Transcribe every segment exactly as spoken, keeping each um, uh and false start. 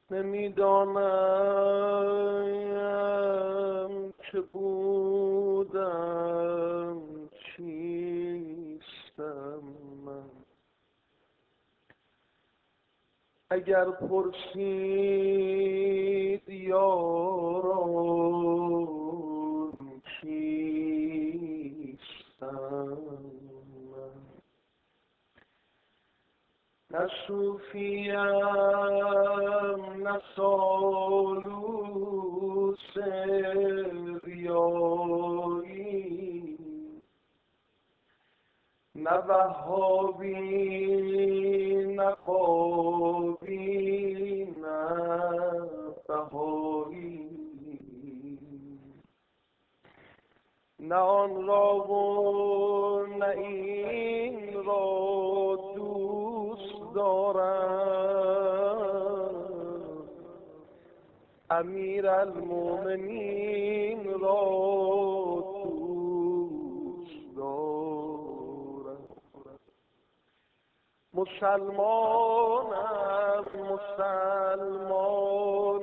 نمیدانم که بودم چیستم من. اگر پرسید یاران کیستم من، نه صوفیم نه سالوس ریایی، نه وهابی نه قابی نه بهایی، نه آن را و نه این را دوست دارم، امیرالمومنین را دوست دارم. مسلمانم مسلمان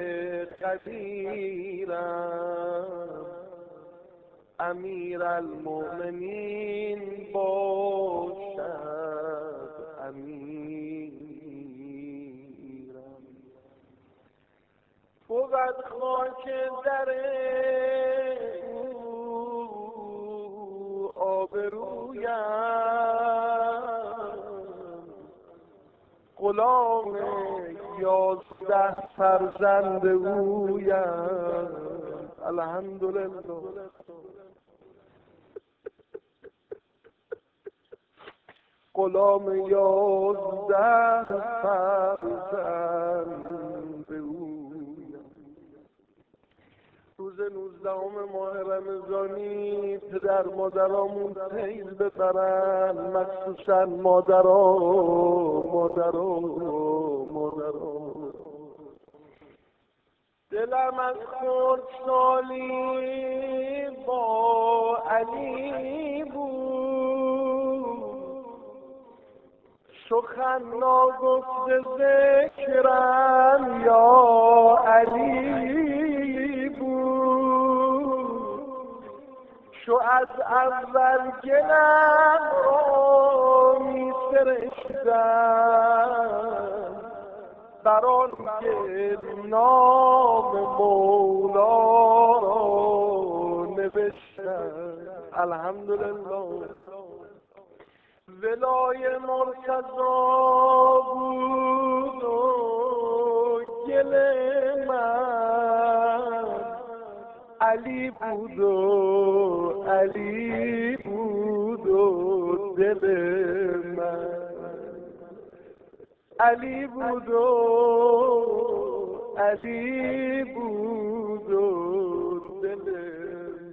قدیرم، امیرالمومنین باشد امیرم. بود خاک در او آبرویم، غلام یازده فرزند اویم. الحمدلله. غلام یازده فرزند اویم. روز نوزدهم ماه رمضانی پدر مادرامون سیل ببرن، مخصوصا مادرها مادرها مادرها. دلم از خردسالی با علی بود، سخن ناگفته ذکرم یا علی بود. شو از اول گلم را می فرشتم، بران که نام مولا را نوشتم. الحمدلله. ولای مرتضا بود و گل من، علی بود و علی بود و دل من، علی بود و علی بود و دل من.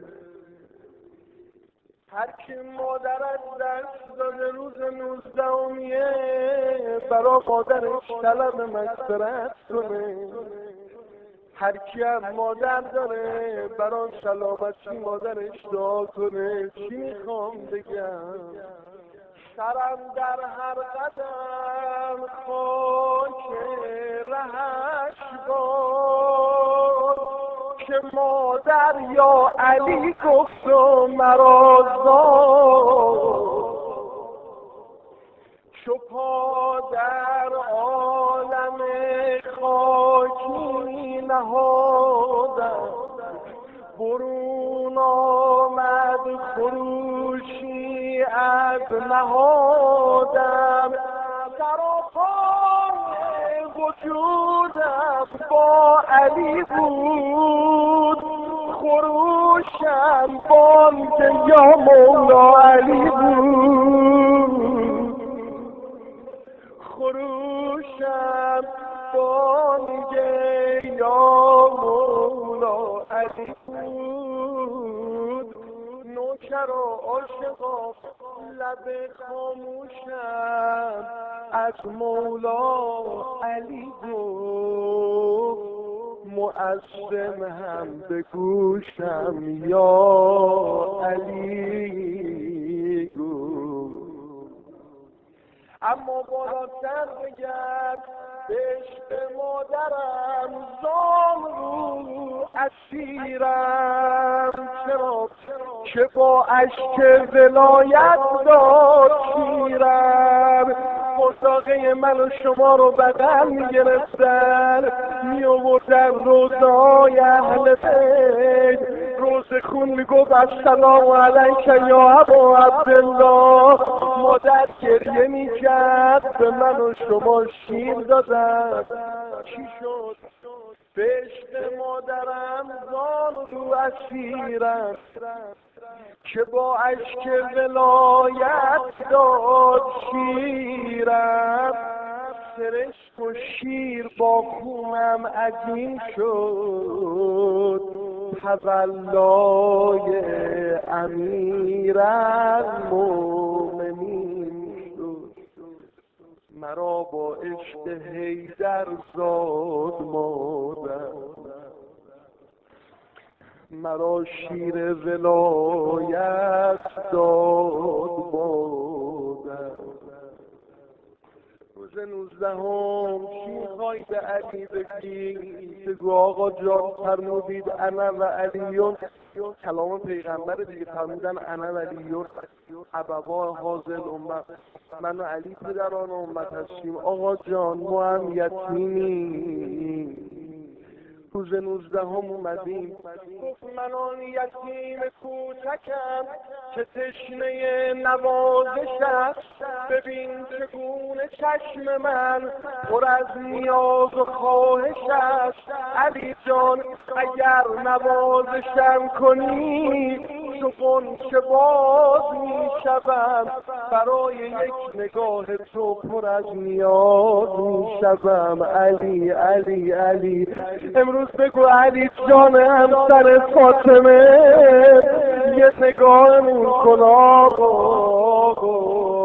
هر که مادر از دست داده روز نوزدهمیه، برا مادرش طلب مغفرت کنه. هر کی هم مادر داره برا سلامتی مادرش دعا کنه. چی میخوام بگم؟ سرم در هر قدم خاک رهش باد، که مادر یا علی گفت و مرا زاد. چو پا در عالم خاکی نهادم، برون آمد خروشی از نهادم. سراپای وجودم با علی بود، خروشم بانگ یا مولا علی بود. خروشم بانگ یا مولا علی بود. نوکر و عاشقا لب خاموشم از مولا علی گفت، مؤذن هم به گوشم یا علی گفت. اما بالاتر بگرد عشق مادرم زام رو اسیرم، چرا که با عشق ولایت داد شیرم. مصاقه من و شما رو بغل میگرفتن، میآوردن روزای اهل بیت، روز خون میگفت السلام علیک یا ابا عبدالله. مادر گریه میکرد، به من و شما شیر دادن. چی شد؟ به عشق مادرم زان رو اسیرم، که با اشک ولایت داد شیرم. سرشک و شیر با خونم عجین شد، تولای امیرالمومنین شد. مرا با عشق حیدر زاد مادر، مرا شیر ولایت داد مادر. روز نوزدهم چی میخوای به علی بگی؟ بگو آقا جان فرمودید انا و علیون، کلام پیغمبر دیگه، فرمودن انا و علیون ابوا هذه الامه، من و علی پدران امت هستیم. آقا جان ما هم یتیمیم. روز نوزدهم اومدیم، گفت من آن یتیم کوچکم که تشنه نوازش است. ببین چگونه چشم من پر از نیاز و خواهش است. علی جان اگر نوازشم کنی، چو غنچه باز می شوم، برای یک نگاه تو پر از نیاز می شوم. علی علی علی، امروز بگو علی جان همسر فاطمه، یه نگاهمون کن آقا.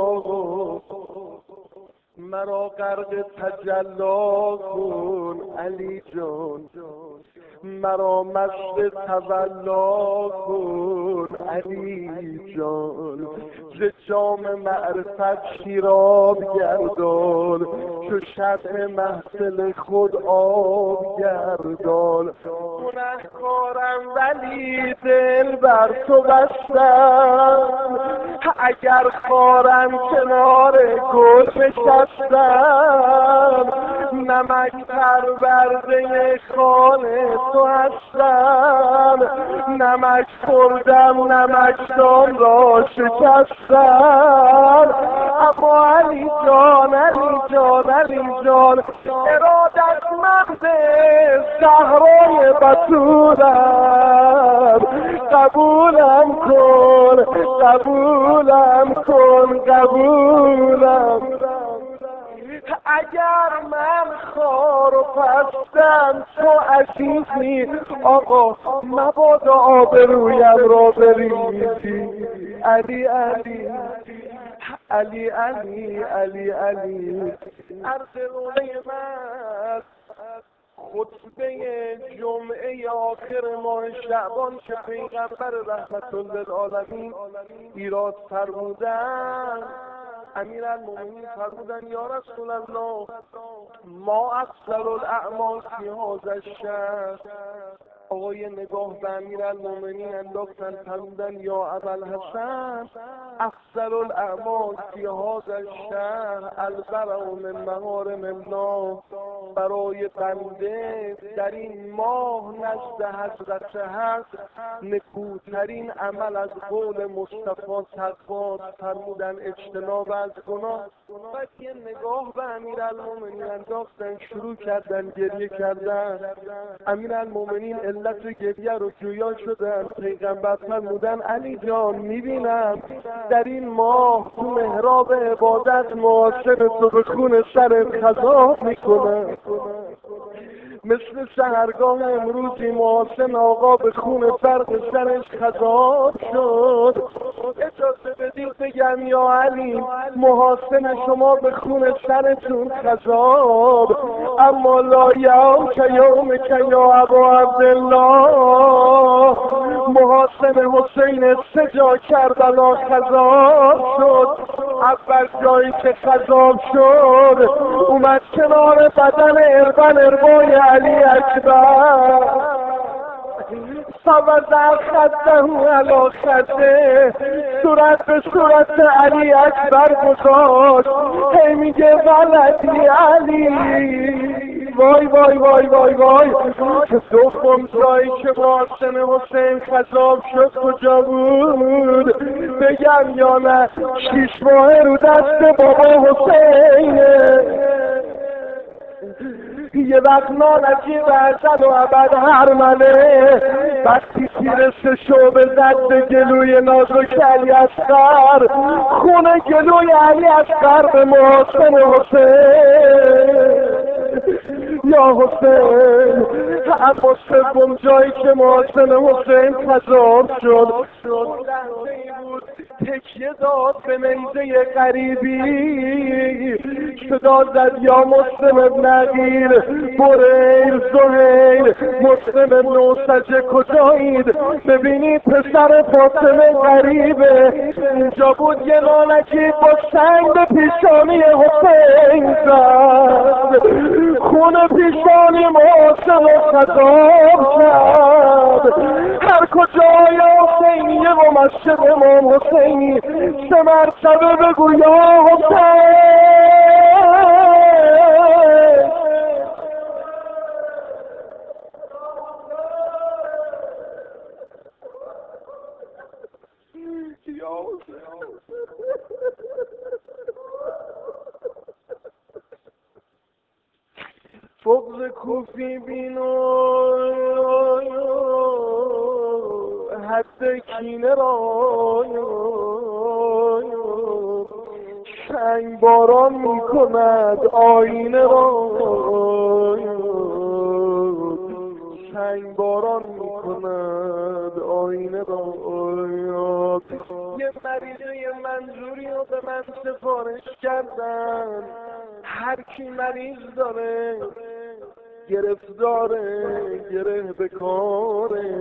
مرا غرق تجلا کن علی جان، مرا مست تولا کن علی جان. ز جام معرفت شیراب گردان، چو شمع محفل خود آب گردان. گنهکارم ولی دل بر تو بستم، اگر خارم کنار گل نشستم. نمک پرورده خانه تو هستم، نمک خوردم نمکدان را شکستم. اما علی جان علی جان علی جان، ارادتمند زهرای بتولم، قبولم کن قبولم کن قبولم. اگر من خار و پستم تو عزیزی، آقا مبادا آبرویم را بریزی. علی علی علی علی علی علی. عرض روزه من خطبه جمعه آخر ماه شعبان که پیغمبر رحمت للعالمین ایراد فرمودن، امیرالمومنین فرمودن یا رسول الله ما افضل الاعمال فی هذا الشهر. آقای نگاه به امیرالمومنین انداختن، فرمودن یا ابوالحسن افضل الاعمال فی هذا الشهر البرء من محارم الله. برای بنده در این ماه نزد حضرت حق نکوترین عمل از قول مصطفی تقوا، فرمودن اجتناب از گناه. بعد یه نگاه به امیرالمومنین انداختن، شروع کردن گریه کردن. امیرالمومنین علت گریه رو جویا شدن. پیغمبر فرمودن علی جان میبینم در این ماه تو محراب عبادت معاصر تو به خون سرت خضاب میکنه، مثل سحرگاه امروزی محاسن آقا به خون فرق سرش خضاب شد. اجازه بدید بگم یا علی محاسن شما به خون سرتون خضاب، اما لا یوم که یوم که یا ابا عبدالله. الله محاسن حسین سجا کربلا خضاب شد. اول جایی که خضاب شد اومد کنار بدن اربن اربای علی اکبر سوزر خده علا خده صورت به صورت علی اکبر گذاشت. هی میگه ولدی علی وای وای وای وای وای که دوم جایی که محاسن حسین خضاب شد کجا بود بگم یا نه؟ شیش ماه رو دست بابا حسینه. یه وقت نالجی برزد و عبد هرمنه وقتی تیر سه شعبه زد به گلوی نازک علی اصغر خون گلوی علی اصغر به محاسن حسین. یا حسین اما سوم جایی که محاسن حسین خضاب شد اون لحظه ای بود تکیه داد به نیزه غریبی صدا زد یا مسلم ابن عقیل بریر زهیر مسلم ابن اوسجه کجایید؟ ببینید پسر فاطمه غریبه. اینجا بود یه نالکی با سنگ به پیشانی حسین زد خون پیشانی محاسن خضاب کرد. هر کجای حسینیه و مسجد امام حسینی سه مرتبه بگو یا حسین. فقر کوفی بینو حد کینه را سنگ باران می کند آینه را سنگ باران می کند آینه را. یه مریضه منظوری رو به من سفارش کردن. هر کی مریض داره گرفتاره گره به کاره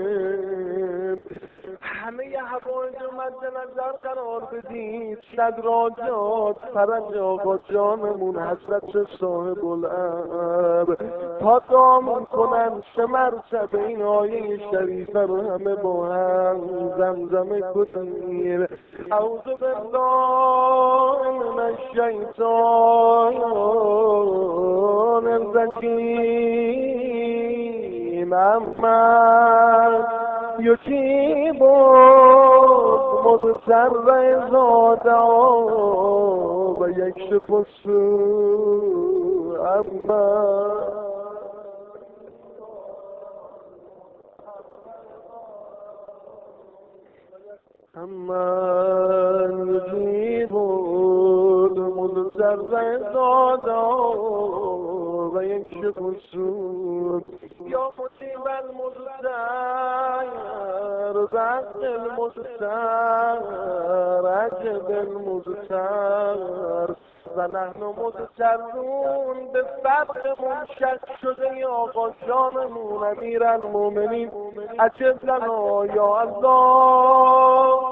همه ی حوائج رو مد نظر قرار بدید. صدراجات فرج آقا جانمون حضرت صاحب الامر تا دعا میکنن سه مرتبه این آیه شریفه رو همه با هم زمزمه کنیم. اعوذ بالله من الشیطان الرجیم اما یجیب مضطر اذا دعا و یکشف السوء اما اما یجیب مضطر اذا دعا و یکشف السوء یا مجیب المضطر رزق المضطر عجب المضطر و نحن مضطرون به فرقمون شک شده ی آقا جانمون امیرالمومنین عجب لنا یا الله